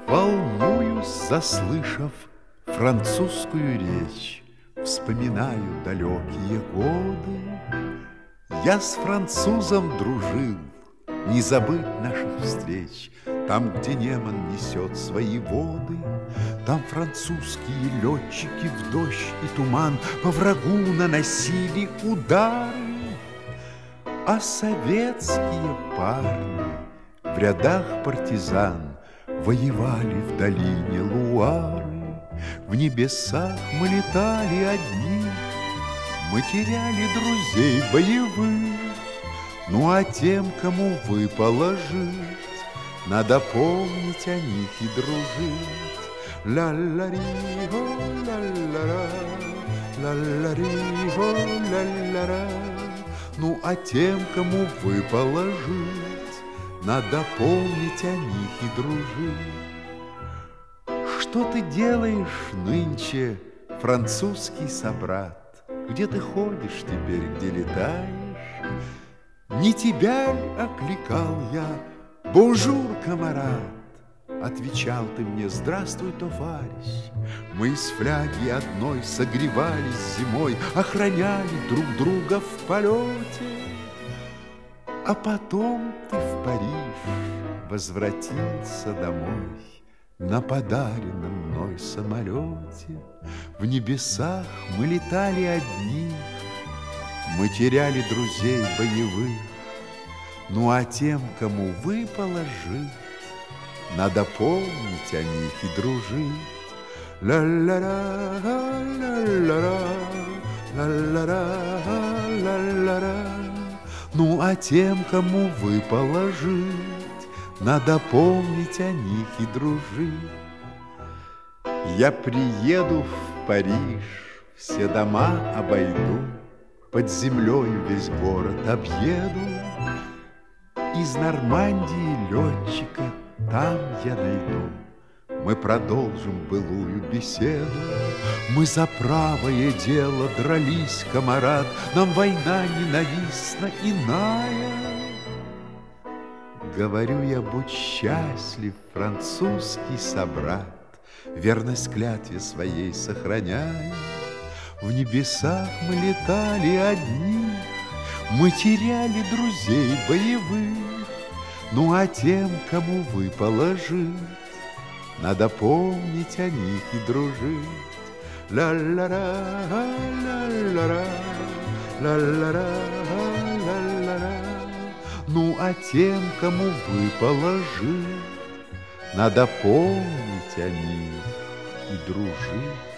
Волнуюсь, заслышав французскую речь, вспоминаю далекие годы. Я с французом дружил, не забыть наших встреч. Там, где Неман несет свои воды, там французские летчики в дождь и туман по врагу наносили удары. А советские парни в рядах партизан воевали в долине Луары. В небесах мы летали одни, мы теряли друзей боевых. Ну а тем, кому выпало жить, надо помнить о них и дружить. Ля-ля-ри-о, ля-ля-ра, ля-ля-ри-о, ля-ля-ра. Ну а тем, кому выпало жить, надо помнить о них и дружить. Что ты делаешь нынче, французский собрат? Где ты ходишь теперь, где летаешь? Не тебя ль окликал я? Бонжур, камарад! Отвечал ты мне: здравствуй, товарищ. Мы из фляги одной согревались зимой, охраняли друг друга в полете. А потом ты в Париж возвратился домой на подаренном мной самолете. В небесах мы летали одни, мы теряли друзей боевых. Ну а тем, кому выпало жить, надо помнить о них и дружить. Ля-ля-ра, ля-ля-ра, ля-ля-ра, ля-ля-ра. Ну а тем, кому выпало жить, надо помнить о них и дружить. Я приеду в Париж, все дома обойду, под землею весь город объеду. Из Нормандии летчика там я найду. Мы продолжим былую беседу. Мы за правое дело дрались, камарад. Нам война ненавистна иная. Говорю я, будь счастлив, французский собрат, верность клятве своей сохраняя. В небесах мы летали одни, мы теряли друзей боевых. Ну а тем, кому выпало жить, надо помнить о них и дружить. Ля-ля-ра, ля-ля-ра, ля-ля-ра, ля-ля-ра. Ну а тем, кому выпало жить, надо помнить о них и дружить.